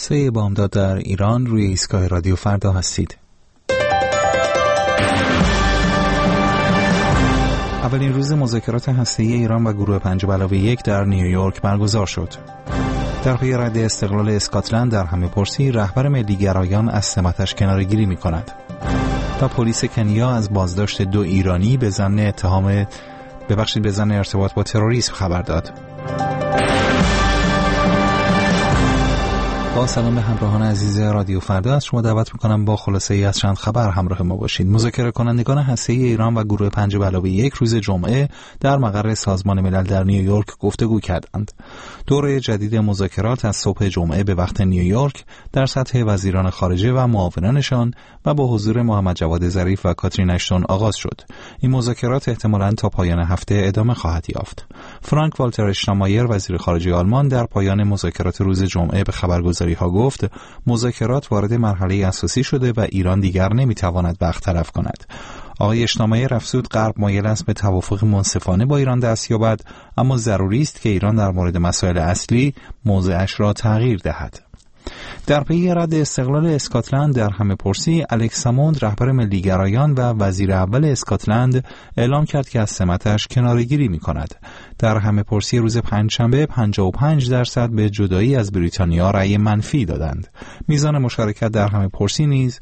3 بامداد در ایران روی ایستگاه رادیو فردا هستید. اولین روز مذاکرات هسته‌ای ایران و گروه 5+1 در نیویورک برگزار شد. در پی رد استقلال اسکاتلند در همه‌پرسی، رهبر ملی‌گرایان از سمتش کناره‌گیری می‌کند. و پلیس کنیا از بازداشت 2 ایرانی به ظن ارتباط با تروریسم خبر داد. با سلام به همراهان عزیز رادیو فردا، از شما دعوت میکنم با خلاصه ای از چند خبر همراه ما باشید. مذاکره کنندگان هسته‌ای ایران و گروه 5+1 روز جمعه در مقر سازمان ملل در نیویورک گفتگو کردند. دوره جدید مذاکرات از صبح جمعه به وقت نیویورک در سطح وزیران خارجه و معاونانشان و با حضور محمد جواد ظریف و کاترین اشتون آغاز شد. این مذاکرات احتمالاً تا پایان هفته ادامه خواهد یافت. فرانک والتر اشتاینمایر وزیر خارجه آلمان در پایان مذاکرات روز جمعه به خبرگزاری ها گفت مذاکرات وارد مرحله اساسی شده و ایران دیگر نمیتواند وقت تلف کند. آقای اشتاینمایر افزود غرب مایل است به توافق منصفانه با ایران دست یابد، اما ضروری است که ایران در مورد مسائل اصلی موضعش را تغییر دهد. در پی رد استقلال اسکاتلند در همه‌پرسی، الکس ساموند رهبر ملی‌گرایان و وزیر اول اسکاتلند اعلام کرد که از سمتش کناره‌گیری می‌کند. در همه‌پرسی روز پنجشنبه 55% به جدایی از بریتانیا رأی منفی دادند. میزان مشارکت در همه‌پرسی نیز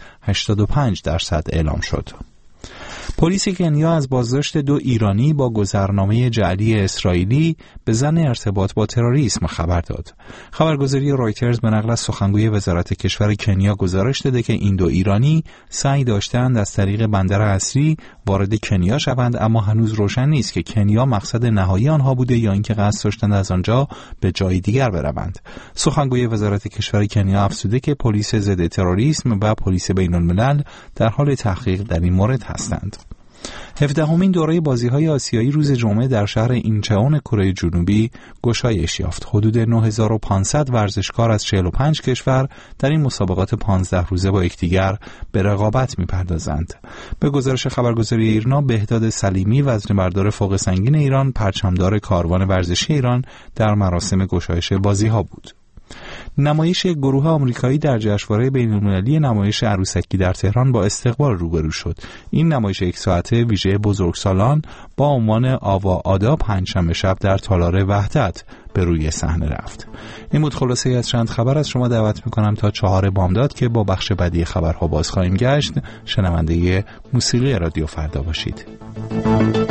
85% اعلام شد. پلیس کنیا از بازداشت 2 ایرانی با گذرنامه جعلی اسرائیلی به ظن ارتباط با تروریسم خبر داد. خبرگزاری رایترز به نقل از سخنگوی وزارت کشور کنیا گزارش داده که این 2 ایرانی سعی داشتند از طریق بندر اصلی وارد کنیا شوند، اما هنوز روشن نیست که کنیا مقصد نهایی آنها بوده یا اینکه قصد داشتند از آنجا به جای دیگر بروند. سخنگوی وزارت کشور کنیا افزوده که پلیس ضد تروریسم و پلیس بین‌الملل در حال تحقیق در این مورد هستند. 17مین دوره بازی‌های آسیایی روز جمعه در شهر اینچئون کره جنوبی گشایش یافت. حدود 9500 ورزشکار از 45 کشور در این مسابقات 15 روزه با یکدیگر به رقابت می‌پردازند. به گزارش خبرگزاری ایرنا، بهداد سلیمی وزنه‌بردار فوق سنگین ایران پرچمدار کاروان ورزشی ایران در مراسم گشایش بازی‌ها بود. نمایش گروه آمریکایی در جشنواره بین‌المللی نمایش عروسکی در تهران با استقبال روبرو شد. این نمایش 1 ساعته ویژه بزرگسالان با عنوان آوا آدا پنجشنبه شب در تالار وحدت به روی صحنه رفت. این بود خلاصه از چند خبر. از شما دعوت می‌کنم تا 4 بامداد که با بخش بعدی خبرها باز خواهیم گشت، شنونده موسیقی رادیو فردا باشید.